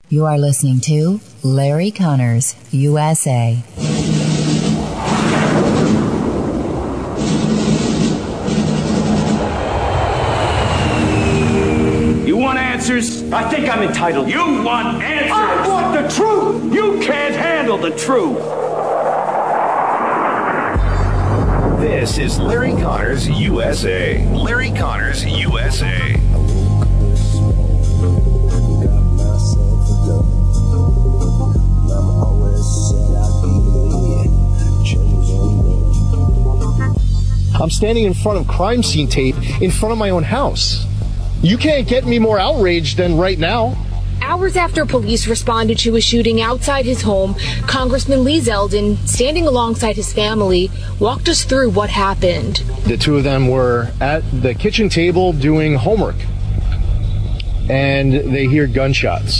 You are listening to Larry Connors, USA. You want answers? I think I'm entitled. You want answers? I want the truth! You can't handle the truth! This is Larry Connors, USA. Larry Connors, USA. I'm standing in front of crime scene tape in front of my own house. You can't get me more outraged than right now. Hours after police responded to a shooting outside his home, Congressman Lee Zeldin, standing alongside his family, walked us through what happened. The two of them were at the kitchen table doing homework, and they hear gunshots.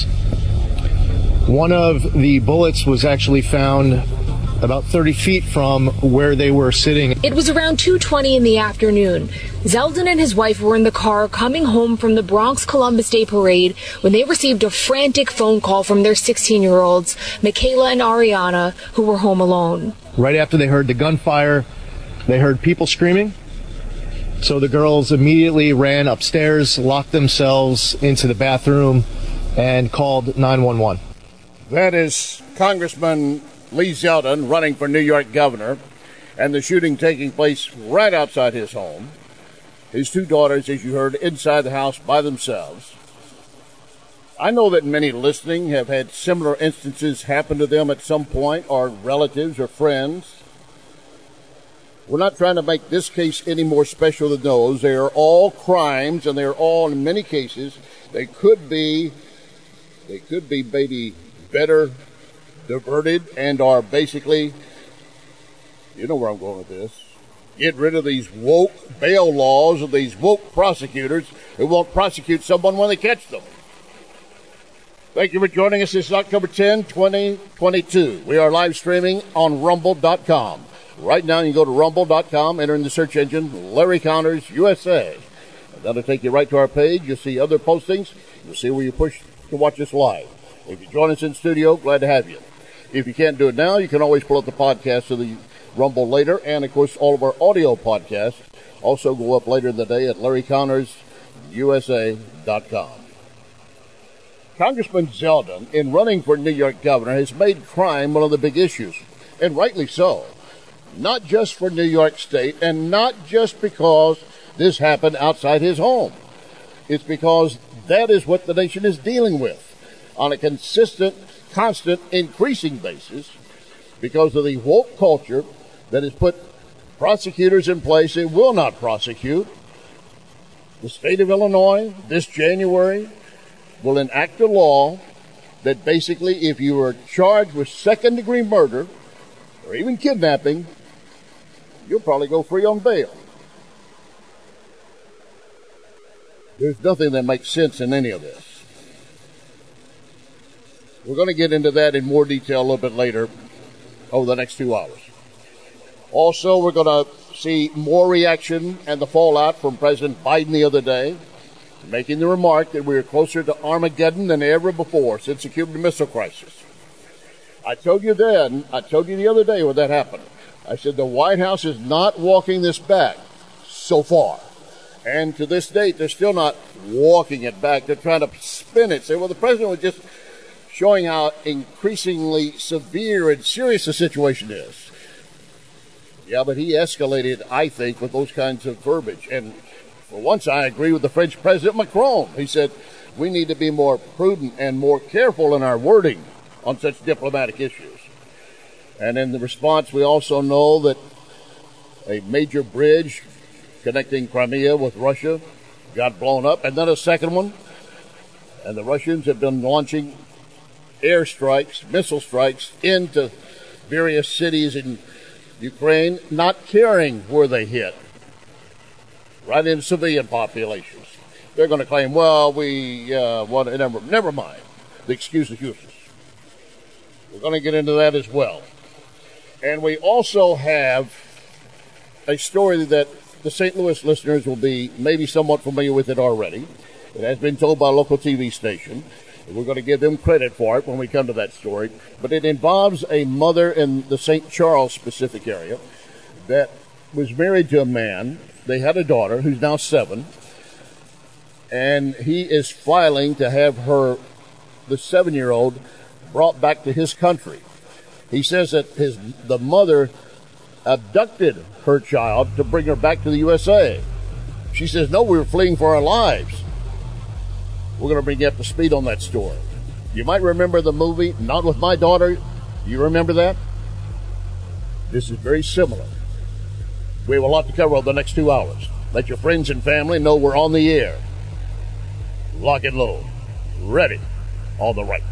One of the bullets was actually found about 30 feet from where they were sitting. It was around 2:20 in the afternoon. Zeldin and his wife were in the car coming home from the Bronx Columbus Day Parade when they received a frantic phone call from their 16-year-olds, Michaela and Ariana, who were home alone. Right after they heard the gunfire, they heard people screaming. So the girls immediately ran upstairs, locked themselves into the bathroom, and called 911. That is Congressman Lee Zeldin running for New York governor, and the shooting taking place right outside his home. His two daughters, as you heard, inside the house by themselves. I know that many listening have had similar instances happen to them at some point, or relatives or friends. We're not trying to make this case any more special than those. They are all crimes, and they are all, in many cases, they could be maybe better diverted and are basically, you know where I'm going with this, get rid of these woke bail laws of these woke prosecutors who won't prosecute someone when they catch them. Thank you for joining us. This is October 10, 2022. We are live streaming on Rumble.com. Right now you can go to Rumble.com, enter in the search engine, Larry Connors, USA. And that'll take you right to our page. You'll see other postings. You'll see where you push to watch us live. If you join us in studio, glad to have you. If you can't do it now, you can always pull up the podcast of the Rumble later. And, of course, all of our audio podcasts also go up later in the day at LarryConnorsUSA.com. Congressman Zeldin, in running for New York governor, has made crime one of the big issues, and rightly so. Not just for New York State, and not just because this happened outside his home. It's because that is what the nation is dealing with on a consistent, increasing basis because of the woke culture that has put prosecutors in place that will not prosecute. The state of Illinois this January will enact a law that basically if you are charged with second-degree murder or even kidnapping, you'll probably go free on bail. There's nothing that makes sense in any of this. We're going to get into that in more detail a little bit later over the next 2 hours. Also, we're going to see more reaction and the fallout from President Biden the other day, making the remark that we are closer to Armageddon than ever before since the Cuban Missile Crisis. I told you the other day when that happened. I said the White House is not walking this back so far. And to this date, they're still not walking it back. They're trying to spin it. Say, well, the president was just showing how increasingly severe and serious the situation is. Yeah, but he escalated, I think, with those kinds of verbiage. And for once, I agree with the French President Macron. He said, we need to be more prudent and more careful in our wording on such diplomatic issues. And in the response, we also know that a major bridge connecting Crimea with Russia got blown up, and then a second one. And the Russians have been launching airstrikes, missile strikes into various cities in Ukraine, not caring where they hit, right in civilian populations. They're going to claim, well, never mind. The excuse is useless. We're going to get into that as well. And we also have a story that the St. Louis listeners will be maybe somewhat familiar with it already. It has been told by a local TV station. We're going to give them credit for it when we come to that story. But it involves a mother in the St. Charles specific area that was married to a man. They had a daughter who's now 7. And he is filing to have the 7-year-old, brought back to his country. He says that the mother abducted her child to bring her back to the USA. She says, no, we were fleeing for our lives. We're going to bring you up to speed on that story. You might remember the movie, Not With My Daughter. You remember that? This is very similar. We have a lot to cover over the next 2 hours. Let your friends and family know we're on the air. Lock and load. Ready. On the right.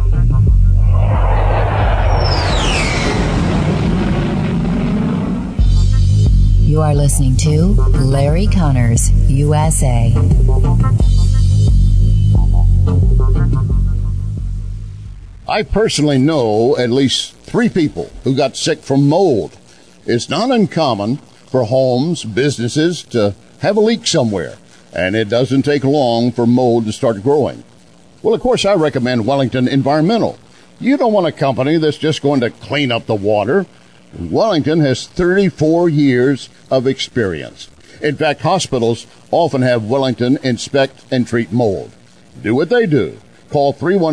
You are listening to Larry Connors, USA. I personally know at least 3 people who got sick from mold. It's not uncommon for homes, businesses to have a leak somewhere, and it doesn't take long for mold to start growing. Well, of course, I recommend Wellington Environmental. You don't want a company that's just going to clean up the water. Wellington has 34 years of experience. In fact, hospitals often have Wellington inspect and treat mold. Do what they do. Call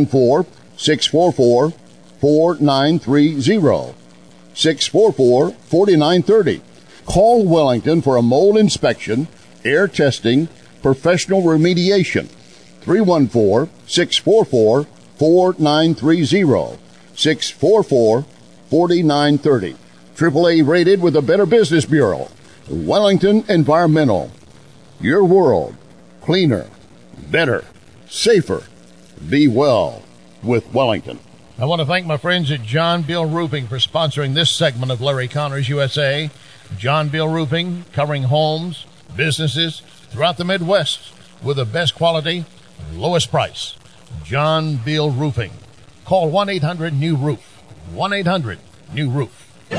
314-644-4930. 644-4930. Call Wellington for a mold inspection, air testing, professional remediation. 314-644-4930. 644-4930. AAA rated with the Better Business Bureau. Wellington Environmental. Your world. Cleaner. Better. Safer. Be well with Wellington. I want to thank my friends at John Bill Roofing for sponsoring this segment of Larry Connors USA. John Bill Roofing, covering homes, businesses throughout the Midwest with the best quality, lowest price. John Bill Roofing. Call 1-800-NEW-ROOF. 1-800-NEW-ROOF.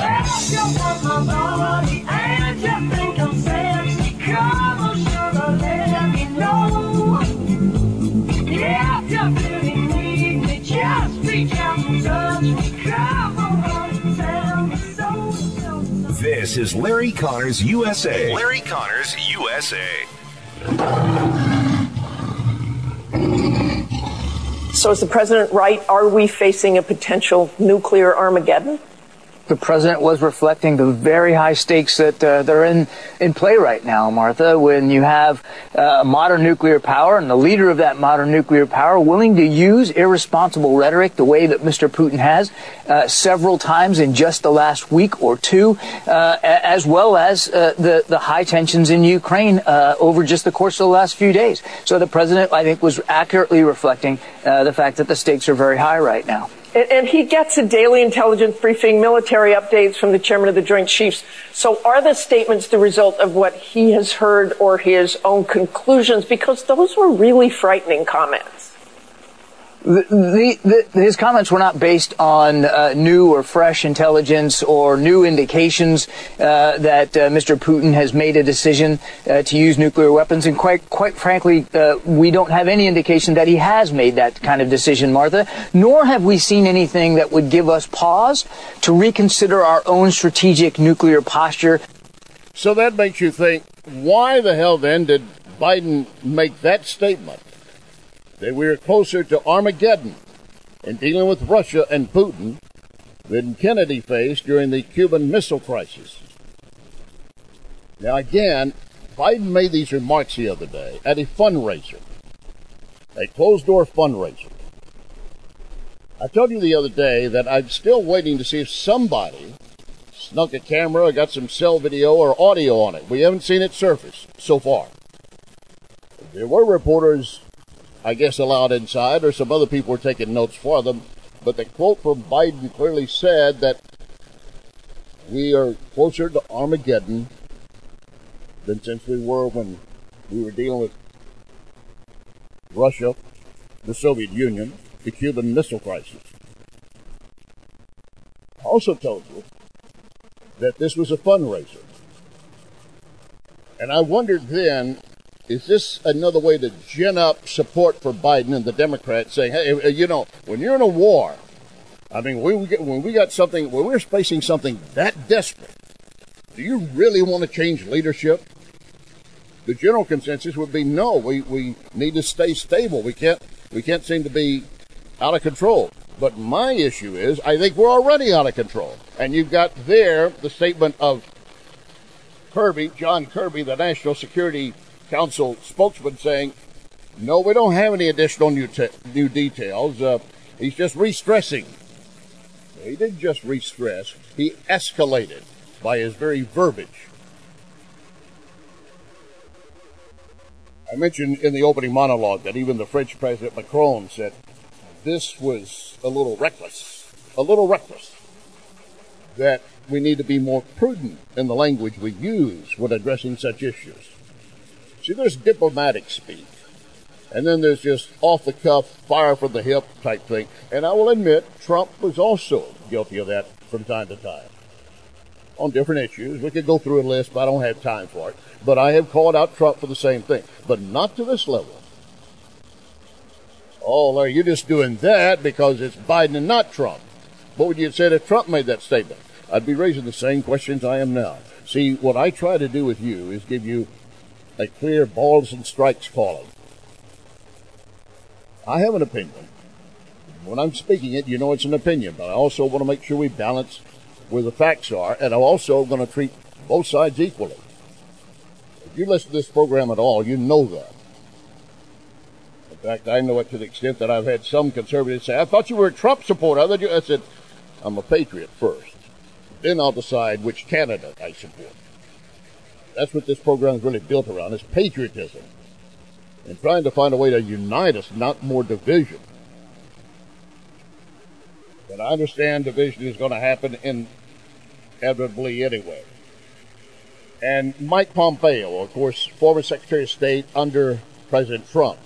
This is Larry Connors USA. Larry Connors USA. So is the president right? Are we facing a potential nuclear Armageddon? The president was reflecting the very high stakes that are in play right now, Martha, when you have modern nuclear power and the leader of that modern nuclear power willing to use irresponsible rhetoric the way that Mr. Putin has several times in just the last week or two, as well as the high tensions in Ukraine over just the course of the last few days. So the president, I think, was accurately reflecting the fact that the stakes are very high right now. And he gets a daily intelligence briefing, military updates from the chairman of the Joint Chiefs. So are the statements the result of what he has heard or his own conclusions? Because those were really frightening comments. His comments were not based on new or fresh intelligence or new indications that Mr. Putin has made a decision to use nuclear weapons. And quite frankly, we don't have any indication that he has made that kind of decision, Martha, nor have we seen anything that would give us pause to reconsider our own strategic nuclear posture. So that makes you think, why the hell then did Biden make that statement? That we are closer to Armageddon in dealing with Russia and Putin than Kennedy faced during the Cuban Missile Crisis. Now again, Biden made these remarks the other day at a fundraiser, a closed-door fundraiser. I told you the other day that I'm still waiting to see if somebody snuck a camera or got some cell video or audio on it. We haven't seen it surface so far. There were reporters, I guess, allowed inside, or some other people were taking notes for them. But the quote from Biden clearly said that we are closer to Armageddon than since we were when we were dealing with Russia, the Soviet Union, the Cuban Missile Crisis. I also told you that this was a fundraiser. And I wondered then, Is this another way to gin up support for Biden and the Democrats, saying, hey, you know, when you're in a war, I mean, when we're facing something that desperate, do you really want to change leadership? The general consensus would be no. We need to stay stable. We can't seem to be out of control. But my issue is, I think we're already out of control. And you've got there the statement of John Kirby, the National Security Council spokesman, saying, no, we don't have any additional new details. He's just re-stressing. He didn't just re-stress. He escalated by his very verbiage. I mentioned in the opening monologue that even the French President Macron said this was a little reckless, that we need to be more prudent in the language we use when addressing such issues. See, there's diplomatic speak, and then there's just off-the-cuff, fire from the hip type thing. And I will admit, Trump was also guilty of that from time to time on different issues. We could go through a list, but I don't have time for it. But I have called out Trump for the same thing, but not to this level. Oh, Larry, you're just doing that because it's Biden and not Trump. What would you have said if Trump made that statement? I'd be raising the same questions I am now. See, what I try to do with you is give you a clear balls and strikes calling. I have an opinion. When I'm speaking it, you know it's an opinion, but I also want to make sure we balance where the facts are, and I'm also going to treat both sides equally. If you listen to this program at all, you know that. In fact, I know it to the extent that I've had some conservatives say, I thought you were a Trump supporter. I said, I'm a patriot first. Then I'll decide which candidate I support. That's what this program is really built around, is patriotism. And trying to find a way to unite us, not more division. But I understand division is going to happen inevitably anyway. And Mike Pompeo, of course, former Secretary of State under President Trump,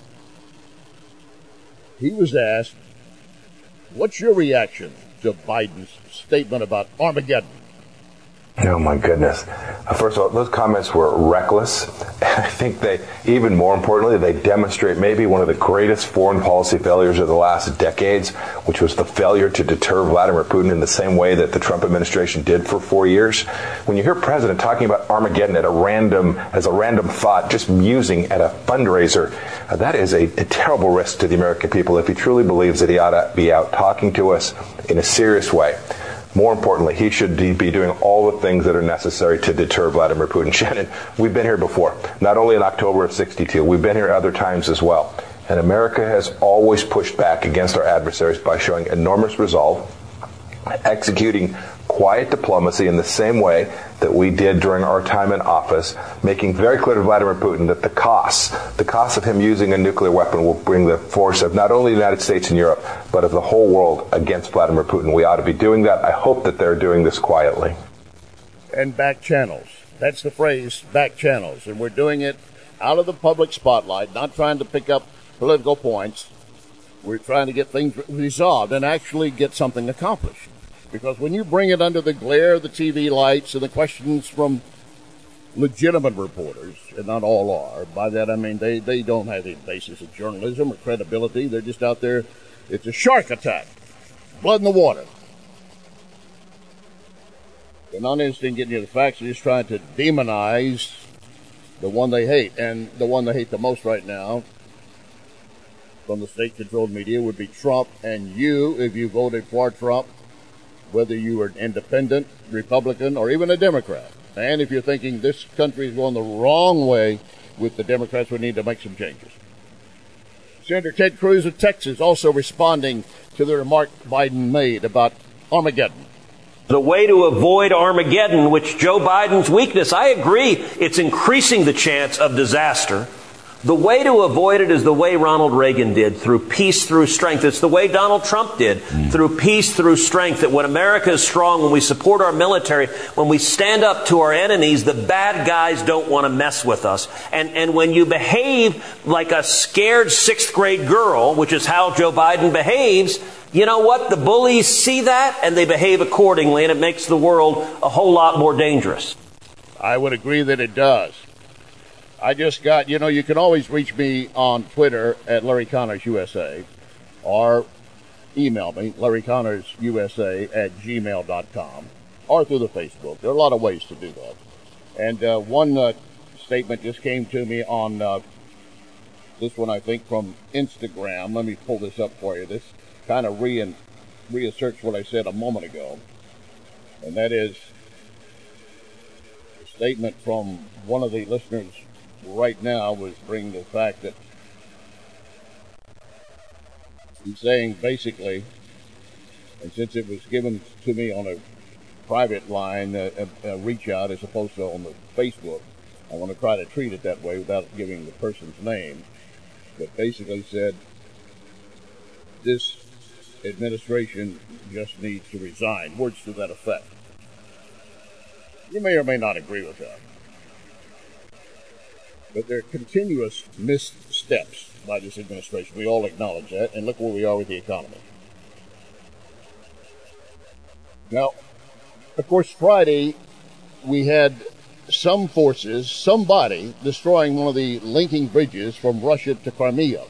he was asked, what's your reaction to Biden's statement about Armageddon? Oh, my goodness. First of all, those comments were reckless. I think they, even more importantly, they demonstrate maybe one of the greatest foreign policy failures of the last decades, which was the failure to deter Vladimir Putin in the same way that the Trump administration did for 4 years. When you hear a president talking about Armageddon as a random thought, just musing at a fundraiser, that is a terrible risk to the American people if he truly believes that he ought to be out talking to us in a serious way. More importantly, he should be doing all the things that are necessary to deter Vladimir Putin. Shannon, we've been here before, not only in October of '62, we've been here other times as well. And America has always pushed back against our adversaries by showing enormous resolve, executing quiet diplomacy in the same way that we did during our time in office, making very clear to Vladimir Putin that the cost of him using a nuclear weapon will bring the force of not only the United States and Europe, but of the whole world against Vladimir Putin. We ought to be doing that. I hope that they're doing this quietly. And back channels. That's the phrase, back channels. And we're doing it out of the public spotlight, not trying to pick up political points. We're trying to get things resolved and actually get something accomplished. Because when you bring it under the glare of the TV lights and the questions from legitimate reporters, and not all are, by that I mean they don't have any basis of journalism or credibility. They're just out there. It's a shark attack. Blood in the water. They're not interested in getting you the facts. They're just trying to demonize the one they hate. And the one they hate the most right now from the state-controlled media would be Trump. And you, if you voted for Trump, whether you were an independent, Republican, or even a Democrat. And if you're thinking this country is going the wrong way with the Democrats, we need to make some changes. Senator Ted Cruz of Texas also responding to the remark Biden made about Armageddon. The way to avoid Armageddon, which Joe Biden's weakness, I agree, it's increasing the chance of disaster. The way to avoid it is the way Ronald Reagan did, through peace, through strength. It's the way Donald Trump did, through peace, through strength. That when America is strong, when we support our military, when we stand up to our enemies, the bad guys don't want to mess with us. And when you behave like a scared 6th grade girl, which is how Joe Biden behaves, you know what? The bullies see that and they behave accordingly, and it makes the world a whole lot more dangerous. I would agree that it does. I just got, you can always reach me on Twitter at Larry Connors USA or email me, LarryConnorsUSA@gmail.com, or through the Facebook. There are a lot of ways to do that. And one statement just came to me on this one, I think, from Instagram. Let me pull this up for you. This kind of reasserts what I said a moment ago. And that is a statement from one of the listeners right now was bringing the fact that he's saying basically, and since it was given to me on a private line, a reach out as opposed to on the Facebook, I want to try to treat it that way without giving the person's name, but basically said this administration just needs to resign. Words to that effect. You may or may not agree with that. But there are continuous missteps by this administration. We all acknowledge that, and look where we are with the economy. Now, of course, Friday, we had some forces, somebody, destroying one of the linking bridges from Russia to Crimea.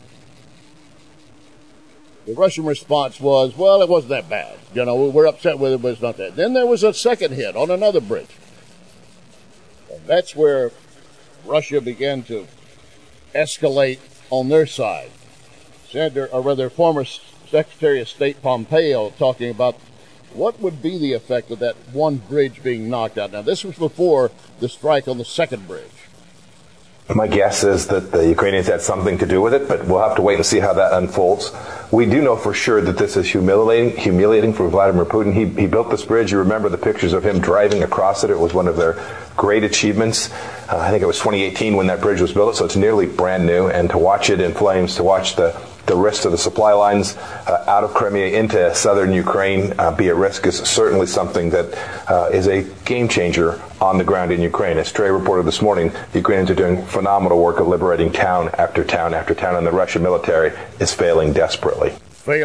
The Russian response was, well, it wasn't that bad. We're upset with it, but it's not that. Then there was a second hit on another bridge. And that's where Russia began to escalate on their side. Former Secretary of State Pompeo talking about what would be the effect of that one bridge being knocked out. Now, this was before the strike on the second bridge. My guess is that the Ukrainians had something to do with it, but we'll have to wait and see how that unfolds. We do know for sure that this is humiliating for Vladimir Putin. He built this bridge. You remember the pictures of him driving across it. It was one of their great achievements. I think it was 2018 when that bridge was built, so it's nearly brand new. And to watch it in flames, to watch the risk of the supply lines out of Crimea into southern Ukraine be at risk is certainly something that is a game changer on the ground in Ukraine. As Trey reported this morning, the Ukrainians are doing phenomenal work of liberating town after town after town, and the Russian military is failing desperately.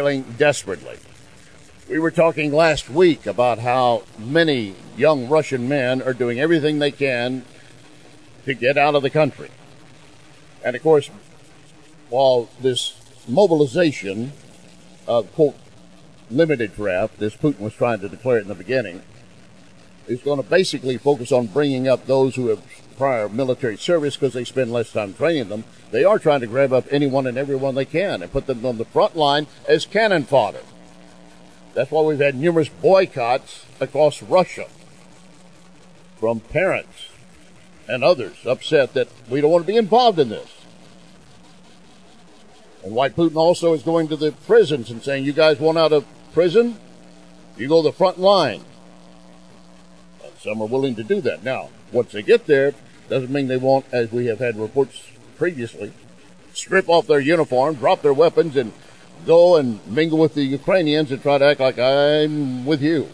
We were talking last week about how many young Russian men are doing everything they can to get out of the country. And of course, while this mobilization of, quote, limited draft, as Putin was trying to declare it in the beginning, is going to basically focus on bringing up those who have prior military service because they spend less time training them. They are trying to grab up anyone and everyone they can and put them on the front line as cannon fodder. That's why we've had numerous boycotts across Russia from parents and others upset that we don't want to be involved in this. And why Putin also is going to the prisons and saying, you guys want out of prison? You go to the front line. And some are willing to do that. Now, once they get there, doesn't mean they won't, as we have had reports previously, strip off their uniform, drop their weapons, and go and mingle with the Ukrainians and try to act like I'm with you.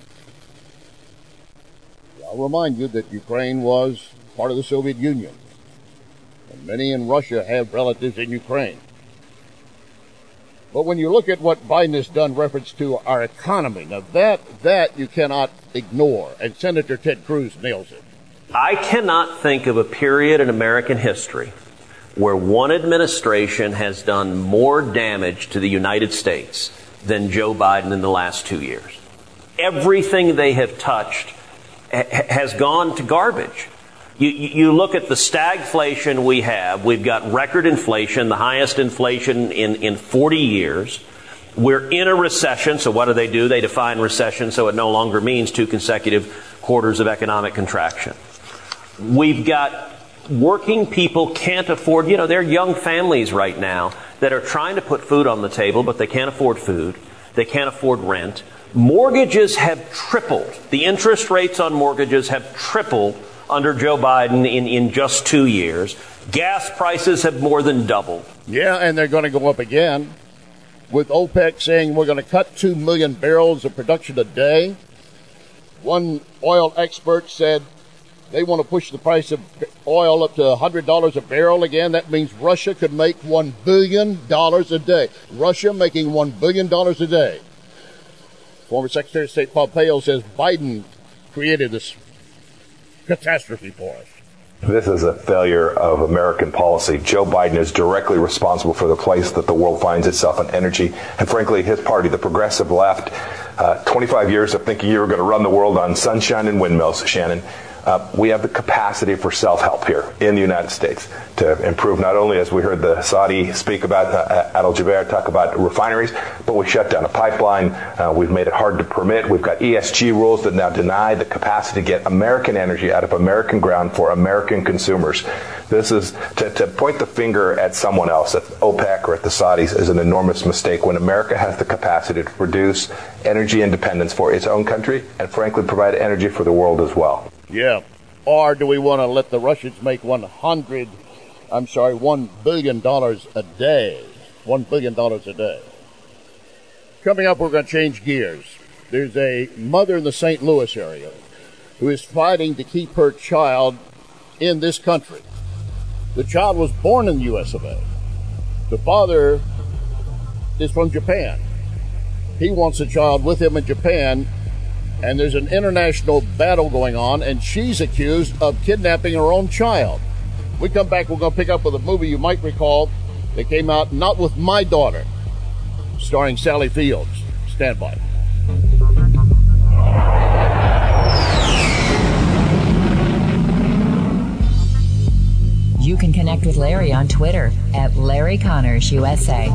I'll remind you that Ukraine was part of the Soviet Union. And many in Russia have relatives in Ukraine. But when you look at what Biden has done reference to our economy, now that you cannot ignore, and Senator Ted Cruz nails it. I cannot think of a period in American history where one administration has done more damage to the United States than Joe Biden in the last 2 years. Everything they have touched has gone to garbage. You look at the stagflation we have. We've got record inflation, the highest inflation in 40 years. We're in a recession. So what do? They define recession so it no longer means 2 consecutive quarters of economic contraction. We've got working people can't afford, they're young families right now that are trying to put food on the table, but they can't afford food. They can't afford rent. Mortgages have tripled. The interest rates on mortgages have tripled under Joe Biden in just 2 years. Gas prices have more than doubled. Yeah, and they're going to go up again. With OPEC saying we're going to cut 2 million barrels of production a day. One oil expert said they want to push the price of oil up to $100 a barrel again. That means Russia could make $1 billion a day. Russia making $1 billion a day. Former Secretary of State Pompeo says Biden created this catastrophe for us. This is a failure of American policy. Joe Biden is directly responsible for the place that the world finds itself in energy. And frankly, his party, the progressive left, 25 years of thinking you were going to run the world on sunshine and windmills, Shannon. We have the capacity for self-help here in the United States to improve not only, as we heard the Saudi speak about, Adel Jaber talk about refineries, but we shut down a pipeline. We've made it hard to permit. We've got ESG rules that now deny the capacity to get American energy out of American ground for American consumers. This is to point the finger at someone else, at OPEC or at the Saudis, is an enormous mistake when America has the capacity to produce energy independence for its own country and, frankly, provide energy for the world as well. Yeah. Or do we want to let the Russians make $1 billion a day? $1 billion a day. Coming up, we're going to change gears. There's a mother in the St. Louis area who is fighting to keep her child in this country. The child was born in the U.S. of A. The father is from Japan. He wants the child with him in Japan, and there's an international battle going on, and she's accused of kidnapping her own child. When we come back, we're going to pick up with a movie you might recall that came out, Not With My Daughter, starring Sally Fields. Stand by. You can connect with Larry on Twitter at Larry Connors USA.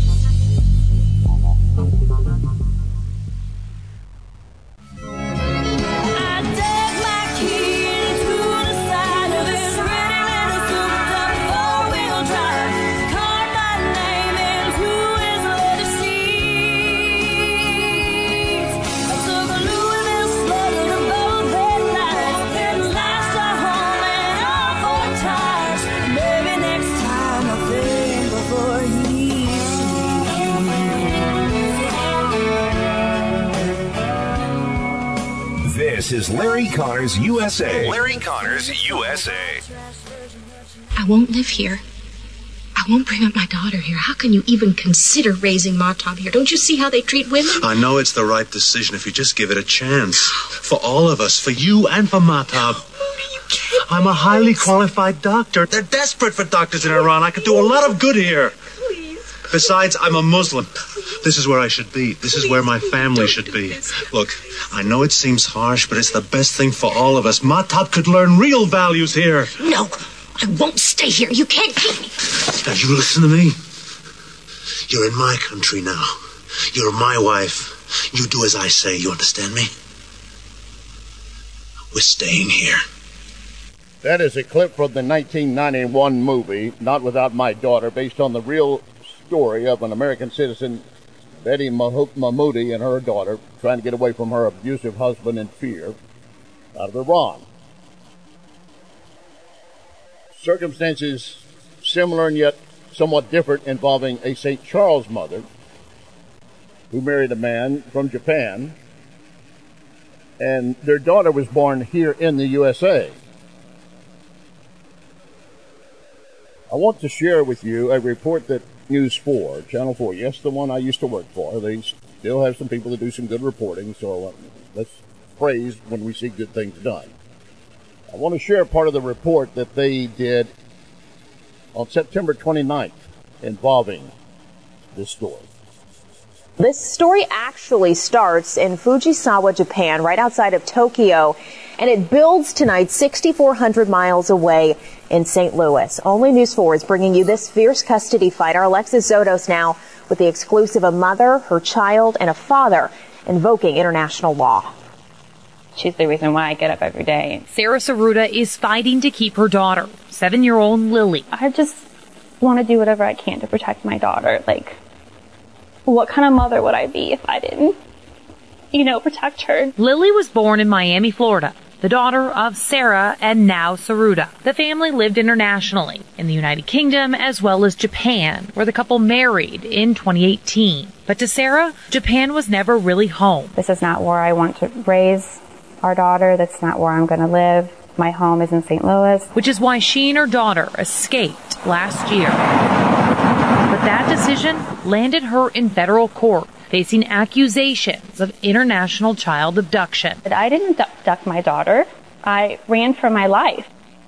This is Larry Connors USA. Larry Connors USA. I won't live here. I won't bring up my daughter here. How can you even consider raising Mahtab here? Don't you see how they treat women? I know it's the right decision if you just give it a chance. For all of us, for you and for Mahtab. I'm a highly qualified doctor. They're desperate for doctors in Iran. I could do a lot of good here. Besides, I'm a Muslim. This is where I should be. This is where my family should be. Look, I know it seems harsh, but it's the best thing for all of us. Mahtab could learn real values here. No, I won't stay here. You can't keep me. Now, you listen to me. You're in my country now. You're my wife. You do as I say. You understand me? We're staying here. That is a clip from the 1991 movie, Not Without My Daughter, based on the real story of an American citizen, Betty Mahmoudi, and her daughter trying to get away from her abusive husband in fear out of Iran. Circumstances similar and yet somewhat different involving a St. Charles mother who married a man from Japan, and their daughter was born here in the USA. I want to share with you a report that News 4, Channel 4, yes, the one I used to work for. They still have some people that do some good reporting, so let's praise when we see good things done. I want to share part of the report that they did on September 29th involving this story. This story actually starts in Fujisawa, Japan, right outside of Tokyo, and it builds tonight 6,400 miles away in St. Louis. Only News 4 is bringing you this fierce custody fight. Our Alexis Zotos now with the exclusive: a mother, her child, and a father invoking international law. She's the reason why I get up every day. Sarah Saruda is fighting to keep her daughter, 7-year-old Lily. I just want to do whatever I can to protect my daughter. Like, what kind of mother would I be if I didn't, protect her? Lily was born in Miami, Florida, the daughter of Sarah and now Saruda. The family lived internationally in the United Kingdom as well as Japan, where the couple married in 2018. But to Sarah, Japan was never really home. This is not where I want to raise our daughter. That's not where I'm going to live. My home is in St. Louis. Which is why she and her daughter escaped last year. But that decision landed her in federal court, facing accusations of international child abduction. I didn't abduct my daughter. I ran for my life.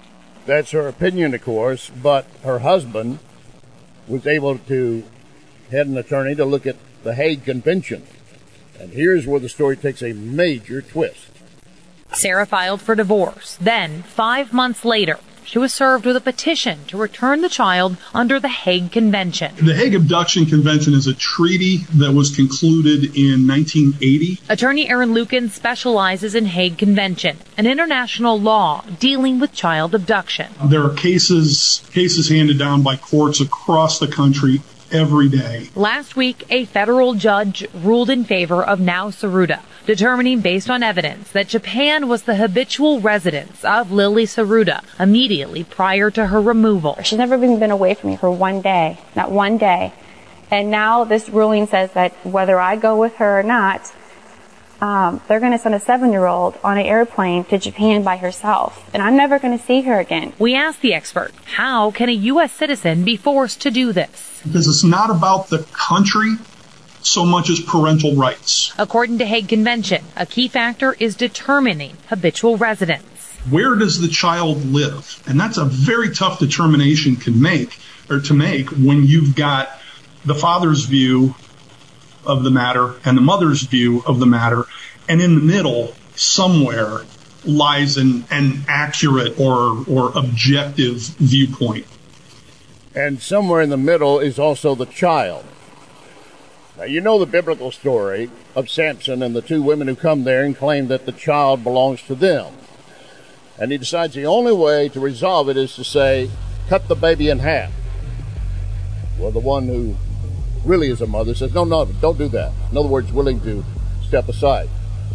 That's her opinion, of course, but her husband was able to had an attorney to look at the Hague Convention. And here's where the story takes a major twist. Sarah filed for divorce. Then, 5 months later, she was served with a petition to return the child under the Hague Convention. The Hague Abduction Convention is a treaty that was concluded in 1980. Attorney Aaron Lukin specializes in Hague Convention, an international law dealing with child abduction. There are cases handed down by courts across the country every day. Last week, a federal judge ruled in favor of Nao Saruda, determining based on evidence that Japan was the habitual residence of Lily Saruda immediately prior to her removal. She's never even been away from me for one day, not one day. And now this ruling says that whether I go with her or not, they're going to send a 7-year-old on an airplane to Japan by herself, and I'm never going to see her again. We asked the expert, how can a U.S. citizen be forced to do this? Because it's not about the country so much as parental rights. According to Hague Convention, a key factor is determining habitual residence. Where does the child live? And that's a very tough determination to make when you've got the father's view of the matter and the mother's view of the matter, and in the middle somewhere lies an accurate or objective viewpoint. And somewhere in the middle is also the child. Now, you know the biblical story of Samson and the 2 women who come there and claim that the child belongs to them. And he decides the only way to resolve it is to say, cut the baby in half. Well, the one who really is a mother says, no, don't do that. In other words, willing to step aside.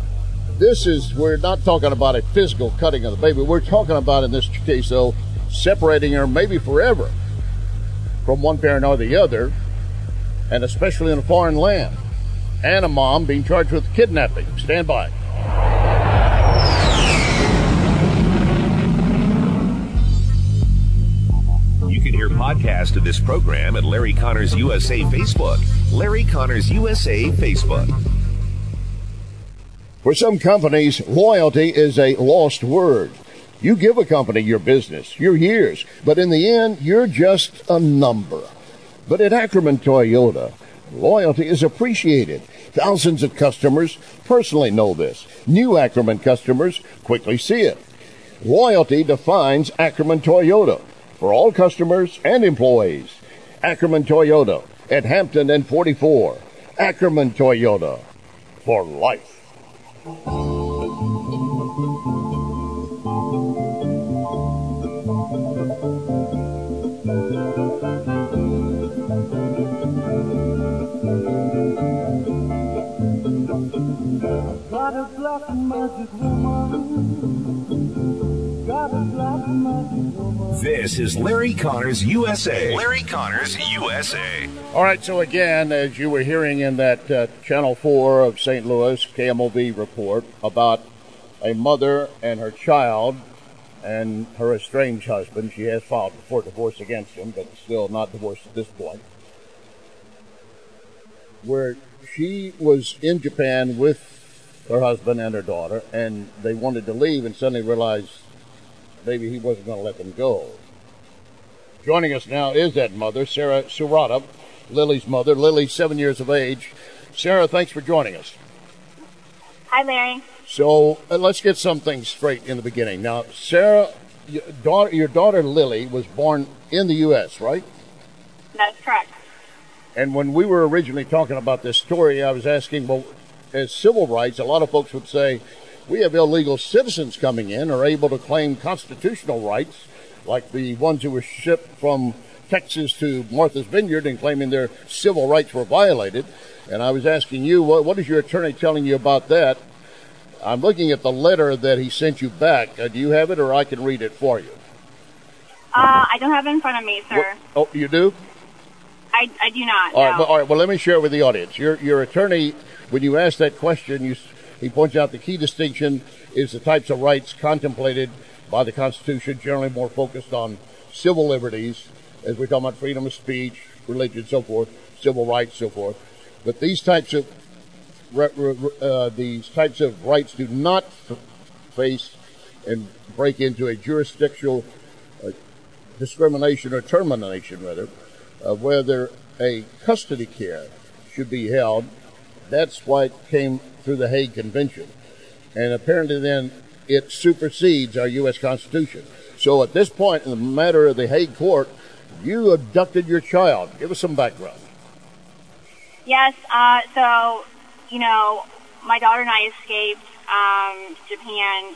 We're not talking about a physical cutting of the baby. We're talking about, in this case, though, separating her maybe forever from one parent or the other, and especially in a foreign land. And a mom being charged with kidnapping. Stand by. You can hear podcasts of this program at Larry Connors USA Facebook. Larry Connors USA Facebook. For some companies, loyalty is a lost word. You give a company your business, your years, but in the end, you're just a number. But at Ackerman Toyota, loyalty is appreciated. Thousands of customers personally know this. New Ackerman customers quickly see it. Loyalty defines Ackerman Toyota for all customers and employees. Ackerman Toyota at Hampton and 44. Ackerman Toyota for life. This is Larry Connors USA. Larry Connors USA. All right, so again, as you were hearing in that Channel 4 of St. Louis KMOV report about a mother and her child and her estranged husband. She has filed for divorce against him, but still not divorced at this point. Where she was in Japan with her husband and her daughter, and they wanted to leave and suddenly realized maybe he wasn't going to let them go. Joining us now is that mother, Sarah Saruda, Lily's mother. Lily's 7 years of age. Sarah, thanks for joining us. Hi, Larry. So let's get some things straight in the beginning. Now, Sarah, your daughter Lily was born in the U.S., right? That's correct. And when we were originally talking about this story, I was asking, well, as civil rights, a lot of folks would say, we have illegal citizens coming in are able to claim constitutional rights, like the ones who were shipped from Texas to Martha's Vineyard and claiming their civil rights were violated. And I was asking you, what is your attorney telling you about that? I'm looking at the letter that he sent you back. Do you have it, or I can read it for you? I don't have it in front of me, sir. Oh, you do? I do not, All no. right, all right, well, let me share it with the audience. Your attorney, when you asked that question, he points out the key distinction is the types of rights contemplated by the Constitution, generally more focused on civil liberties, as we're talking about freedom of speech, religion, so forth, civil rights, so forth. But these types of rights do not face and break into a jurisdictional discrimination or termination, rather, of whether a custody care should be held. That's why it came through the Hague Convention. And apparently then it supersedes our U.S. Constitution. So at this point in the matter of the Hague Court, you abducted your child. Give us some background. Yes, so, you know, my daughter and I escaped Japan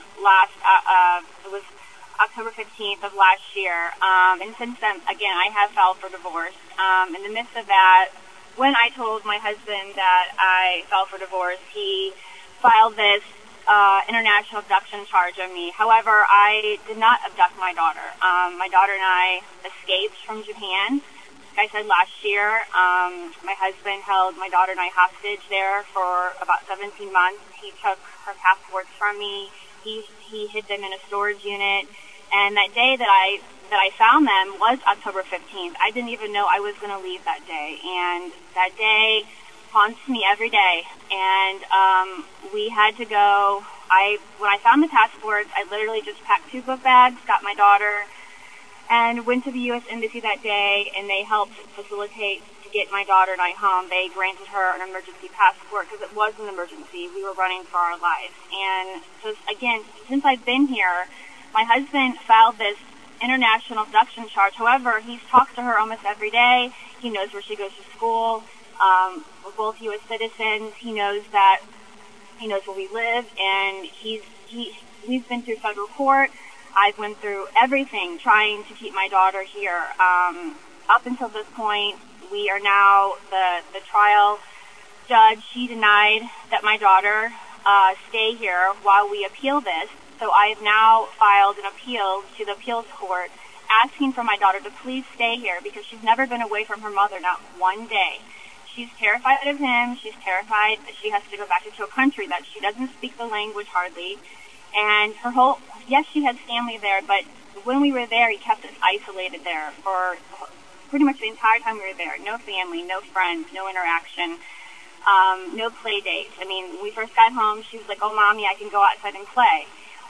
it was October 15th of last year. And since then, again, I have filed for divorce. In the midst of that, when I told my husband that I filed for divorce, he filed this international abduction charge on me. However, I did not abduct my daughter. My daughter and I escaped from Japan. Like I said, last year, my husband held my daughter and I hostage there for about 17 months. He took her passports from me. He hid them in a storage unit. And that day that I found them was October 15th. I didn't even know I was going to leave that day. And that day haunts me every day. And we had to go. When I found the passports, I literally just packed 2 book bags, got my daughter, and went to the U.S. Embassy that day, and they helped facilitate to get my daughter and I home. They granted her an emergency passport because it was an emergency. We were running for our lives. And so, again, since I've been here, my husband filed this international abduction charge. However, he's talked to her almost every day. He knows where she goes to school. We're both U.S. citizens. He knows where we live, and we've been through federal court. I've went through everything trying to keep my daughter here. Up until this point, we are now the trial judge. She denied that my daughter stay here while we appeal this. So I have now filed an appeal to the appeals court asking for my daughter to please stay here because she's never been away from her mother, not one day. She's terrified of him. She's terrified that she has to go back into a country that she doesn't speak the language hardly. And yes, she has family there, but when we were there, he kept us isolated there for pretty much the entire time we were there. No family, no friends, no interaction, no play dates. I mean, when we first got home, she was like, "Oh, Mommy, I can go outside and play."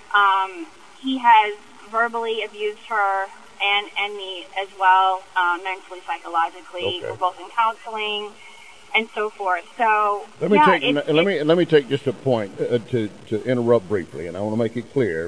He has verbally abused her and me as well, mentally, psychologically. Okay. We're both in counseling and so forth. So let me take just a point to interrupt briefly, and I want to make it clear,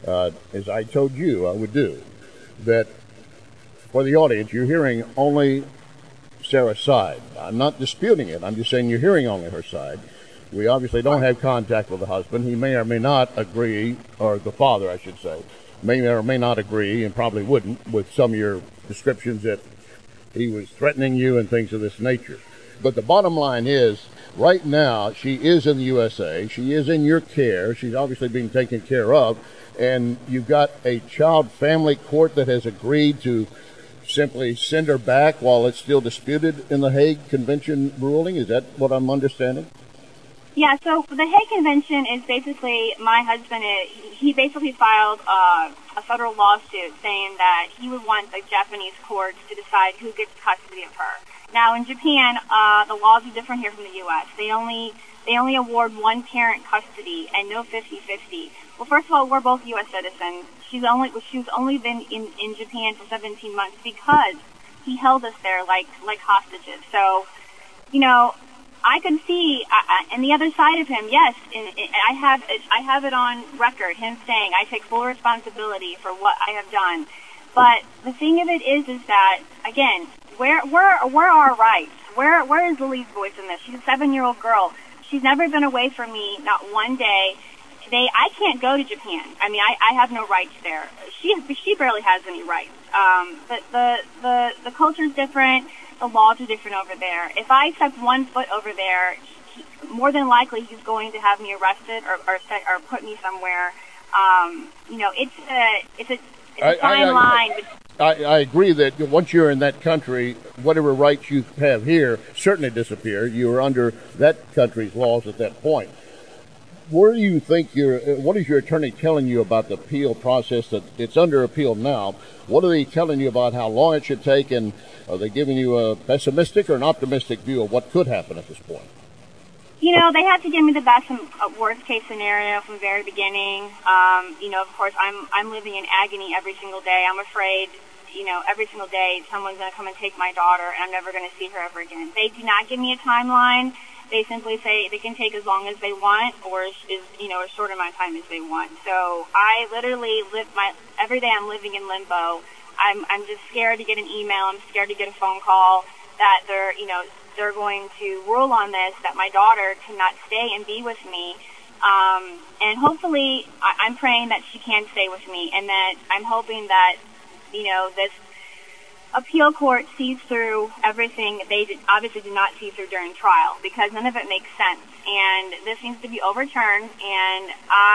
as I told you I would do, that for the audience, you're hearing only Sarah's side. I'm not disputing it. I'm just saying you're hearing only her side. We obviously don't have contact with the husband. He may or may not agree, or the father, I should say, may or may not agree, and probably wouldn't, with some of your descriptions that he was threatening you and things of this nature. But the bottom line is, right now, she is in the USA. She is in your care. She's obviously being taken care of. And you've got a child family court that has agreed to simply send her back while it's still disputed in the Hague Convention ruling. Is that what I'm understanding? Yeah, so the Hague Convention is basically, my husband, he basically filed a federal lawsuit saying that he would want the Japanese courts to decide who gets custody of her. Now, in Japan, the laws are different here from the U.S. They only award one parent custody and no 50-50. Well, first of all, we're both U.S. citizens. She's only been in Japan for 17 months because he held us there like hostages. So, you know, I could see, and the other side of him, yes, I have it on record, him saying, I take full responsibility for what I have done. But the thing of it is that, again, where are our rights? Where is Lily's voice in this? She's a 7-year-old girl. She's never been away from me, not one day. I can't go to Japan. I mean, I have no rights there. She barely has any rights. But the culture's different. The laws are different over there. If I step 1 foot over there, more than likely he's going to have me arrested or put me somewhere. You know, it's a fine line. I agree that once you're in that country, whatever rights you have here certainly disappear. You are under that country's laws at that point. Where do you think what is your attorney telling you about the appeal process? That it's under appeal now. What are they telling you about how long it should take, and are they giving you a pessimistic or an optimistic view of what could happen at this point? You know, they have to give me the best and worst case scenario from the very beginning. You know, of course, I'm living in agony every single day. I'm afraid every single day someone's going to come and take my daughter, and I'm never going to see her ever again. They do not give me a timeline. They simply say they can take as long as they want, or as short amount of time as they want. So I literally every day I'm living in limbo. I'm just scared to get an email. I'm scared to get a phone call that they're going to rule on this, that my daughter cannot stay and be with me. And hopefully, I'm praying that she can stay with me, and that I'm hoping that, this appeal court sees through everything they obviously did not see through during trial, because none of it makes sense. And this needs to be overturned, and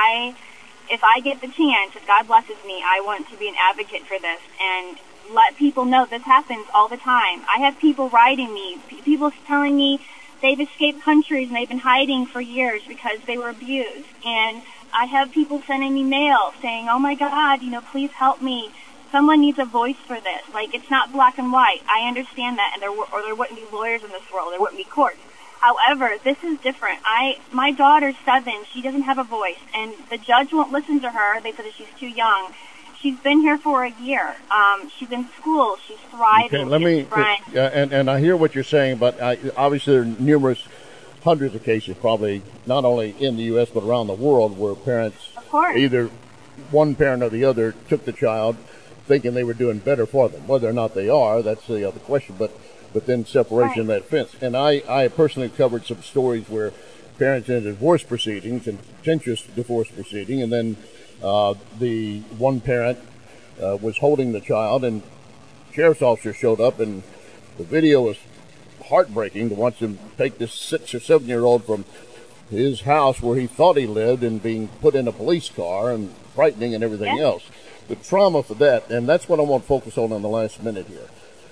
if I get the chance, if God blesses me, I want to be an advocate for this and let people know this happens all the time. I have people writing me, people telling me they've escaped countries and they've been hiding for years because they were abused. And I have people sending me mail saying, oh my God, please help me. Someone needs a voice for this. Like, it's not black and white. I understand that, and there wouldn't be lawyers in this world. There wouldn't be courts. However, this is different. My daughter's 7. She doesn't have a voice, and the judge won't listen to her. They said that she's too young. She's been here for a year. She's in school. She's thriving. Okay, and I hear what you're saying, but obviously there are numerous hundreds of cases, probably not only in the U.S. but around the world, where parents, either one parent or the other, took the child thinking they were doing better for them. Whether or not they are, that's the other question. But then separation of that fence. And I personally covered some stories where parents in divorce proceedings, and contentious divorce proceeding, and then the one parent was holding the child, and sheriff's officer showed up, and the video was heartbreaking to watch him take this 6 or 7-year-old from his house where he thought he lived and being put in a police car, and frightening and everything else. The trauma for that, and that's what I want to focus on in the last minute here.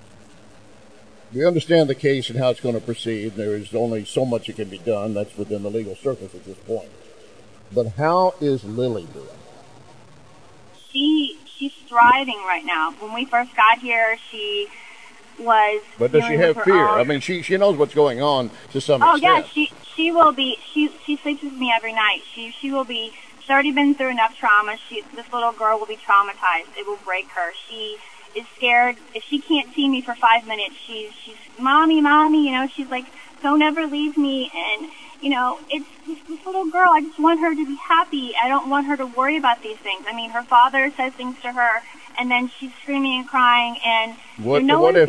We understand the case and how it's going to proceed. There is only so much that can be done. That's within the legal circles at this point. But how is Lily doing? She's thriving right now. When we first got here, she was. But does she have fear? I mean, she knows what's going on to some extent. Oh yeah, she will be. She sleeps with me every night. She will be. She's already been through enough trauma. This little girl will be traumatized. It will break her. She is scared. If she can't see me for 5 minutes, she's mommy, she's like, don't ever leave me. And, it's this little girl. I just want her to be happy. I don't want her to worry about these things. I mean, her father says things to her, and then she's screaming and crying. And what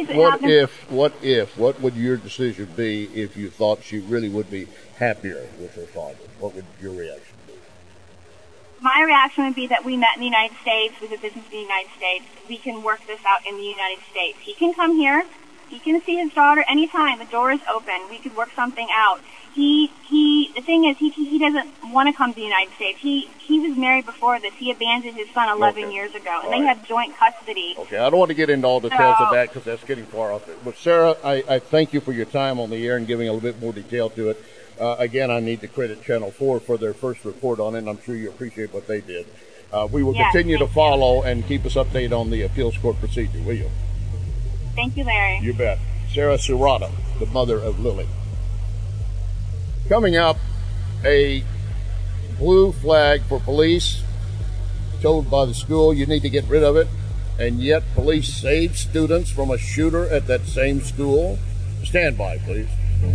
would your decision be if you thought she really would be happier with her father? What would your reaction be? My reaction would be that we met in the United States. We did business in the United States. We can work this out in the United States. He can come here. He can see his daughter anytime. The door is open. We could work something out. The thing is, he doesn't want to come to the United States. He was married before this. He abandoned his son 11 years ago, and they have joint custody. Okay, I don't want to get into all the details of that because that's getting far off. But Sarah, I thank you for your time on the air and giving a little bit more detail to it. Again, I need to credit Channel 4 for their first report on it, and I'm sure you appreciate what they did. We will continue to follow and keep us updated on the appeals court procedure, will you? Thank you, Larry. You bet. Sarah Serrata, the mother of Lily. Coming up, a blue flag for police told by the school you need to get rid of it, and yet police saved students from a shooter at that same school. Stand by, please.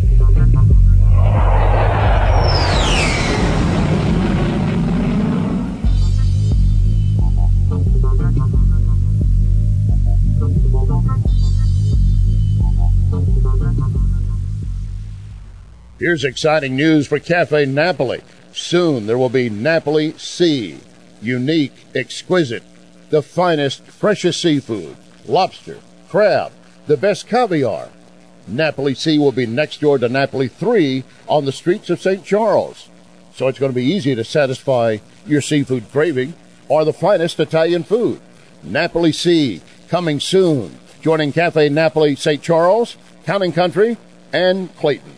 Here's exciting news for Cafe Napoli. Soon there will be Napoli Sea. Unique, exquisite, the finest, freshest seafood, lobster, crab, the best caviar. Napoli Sea will be next door to Napoli 3 on the streets of St. Charles. So it's going to be easy to satisfy your seafood craving or the finest Italian food. Napoli Sea, coming soon, joining Cafe Napoli St. Charles, Town & Country, and Clayton.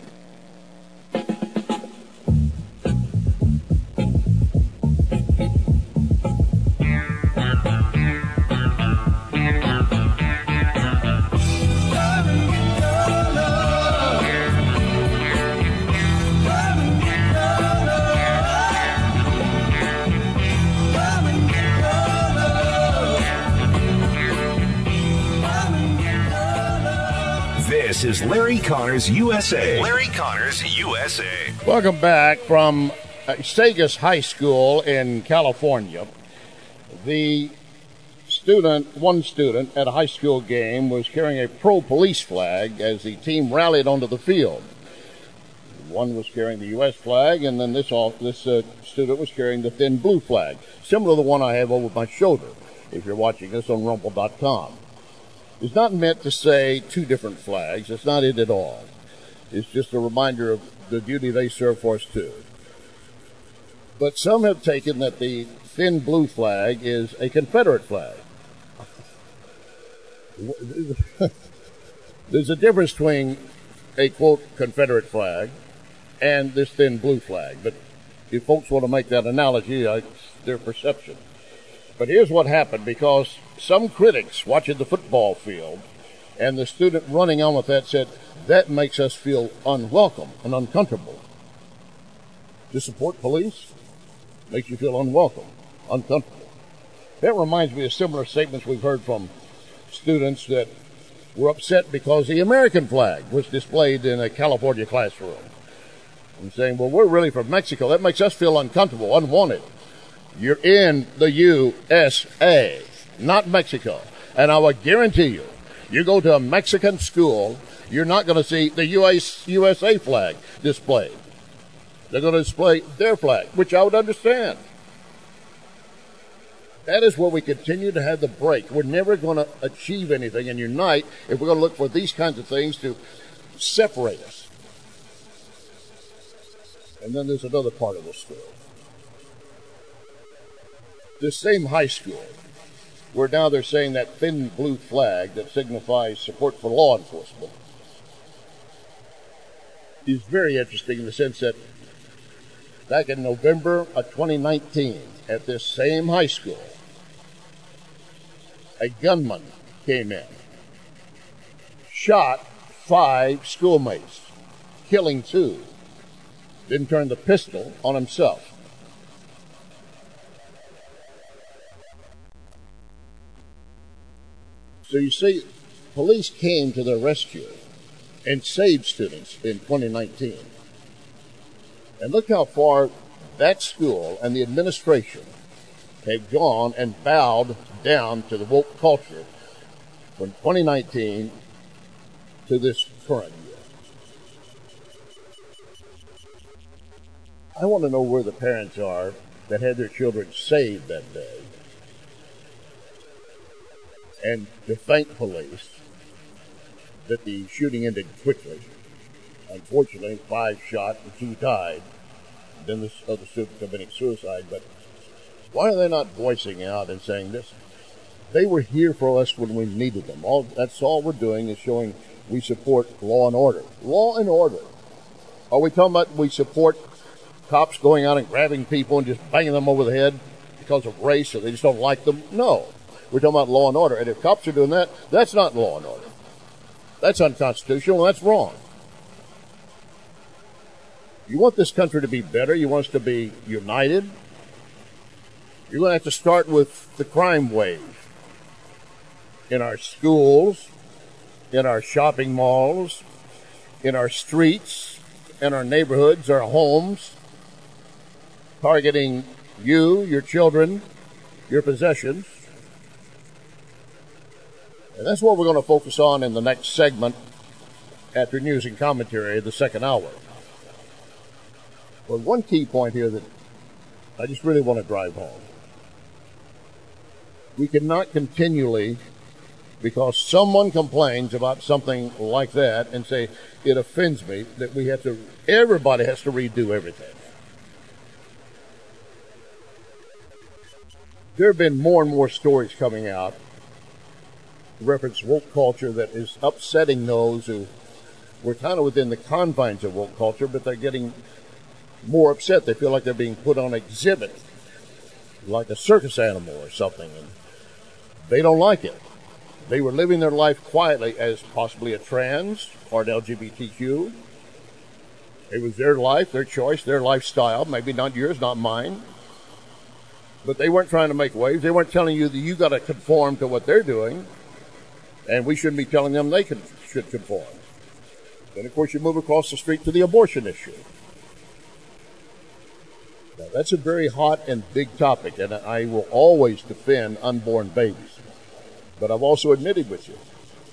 This is Larry Connors USA. Larry Connors USA. Welcome back from Sagas High School in California. One student at a high school game was carrying a pro-police flag as the team rallied onto the field. One was carrying the U.S. flag, and then this student was carrying the thin blue flag, similar to the one I have over my shoulder, if you're watching this on Rumble.com. It's not meant to say two different flags. It's not it at all. It's just a reminder of the duty they serve for us, too. But some have taken that the thin blue flag is a Confederate flag. There's a difference between a, quote, Confederate flag and this thin blue flag. But if folks want to make that analogy, it's their perception. But here's what happened, because some critics watching the football field and the student running on with that said, that makes us feel unwelcome and uncomfortable. To support police makes you feel unwelcome, uncomfortable. That reminds me of similar statements we've heard from students that were upset because the American flag was displayed in a California classroom. And saying, well, we're really from Mexico. That makes us feel uncomfortable, unwanted. You're in the USA, not Mexico. And I would guarantee you, you go to a Mexican school, you're not going to see the USA flag displayed. They're going to display their flag, which I would understand. That is where we continue to have the break. We're never going to achieve anything and unite if we're going to look for these kinds of things to separate us. And then there's another part of the story. This same high school, where now they're saying that thin blue flag that signifies support for law enforcement, is very interesting in the sense that back in November of 2019, at this same high school, a gunman came in, shot 5 schoolmates, killing 2, then turned the pistol on himself. So you see, police came to their rescue and saved students in 2019. And look how far that school and the administration have gone and bowed down to the woke culture from 2019 to this current year. I want to know where the parents are that had their children saved that day, and to thank police that the shooting ended quickly. Unfortunately, 5 shot and 2 died. Then this other student committing suicide. But why are they not voicing out and saying this? They were here for us when we needed them. That's all we're doing is showing we support law and order. Law and order. Are we talking about we support cops going out and grabbing people and just banging them over the head because of race or they just don't like them? No. We're talking about law and order. And if cops are doing that, that's not law and order. That's unconstitutional. That's wrong. You want this country to be better. You want us to be united. You're going to have to start with the crime wave. In our schools, in our shopping malls, in our streets, in our neighborhoods, our homes, targeting you, your children, your possessions. And that's what we're going to focus on in the next segment after news and commentary, the second hour. But one key point here that I just really want to drive home. We cannot continually, because someone complains about something like that and say, it offends me, that everybody has to redo everything. There have been more and more stories coming out reference woke culture that is upsetting those who were kind of within the confines of woke culture, but they're getting more upset. They feel like they're being put on exhibit, like a circus animal or something, and they don't like it. They were living their life quietly as possibly a trans or an LGBTQ. It was their life, their choice, their lifestyle, maybe not yours, not mine. But they weren't trying to make waves. They weren't telling you that you got to conform to what they're doing. And we shouldn't be telling them they should conform. Then, of course, you move across the street to the abortion issue. Now, that's a very hot and big topic, and I will always defend unborn babies. But I've also admitted with you,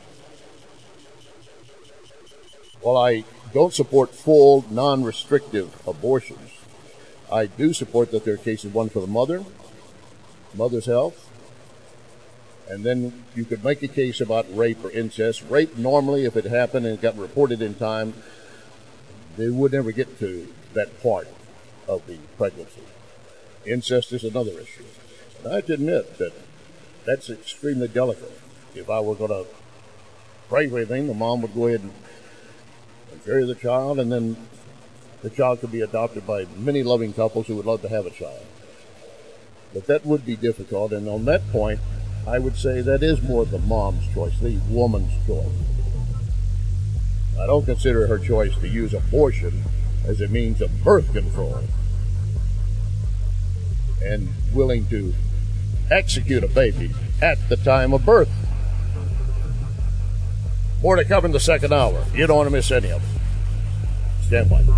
while I don't support full, non-restrictive abortions, I do support that there are cases, one for the mother's health, and then you could make a case about rape or incest. Rape, normally, if it happened and it got reported in time, they would never get to that part of the pregnancy. Incest is another issue. And I have to admit that that's extremely delicate. If I were going to pray for anything, the mom would go ahead and carry the child, and then the child could be adopted by many loving couples who would love to have a child. But that would be difficult, and on that point, I would say that is more the mom's choice, the woman's choice. I don't consider her choice to use abortion as a means of birth control and willing to execute a baby at the time of birth. More to come in the second hour. You don't want to miss any of it. Stand by.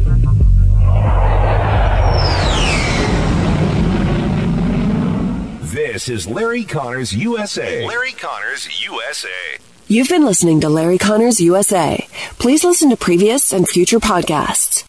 This is Larry Connors USA. Larry Connors USA. You've been listening to Larry Connors USA. Please listen to previous and future podcasts.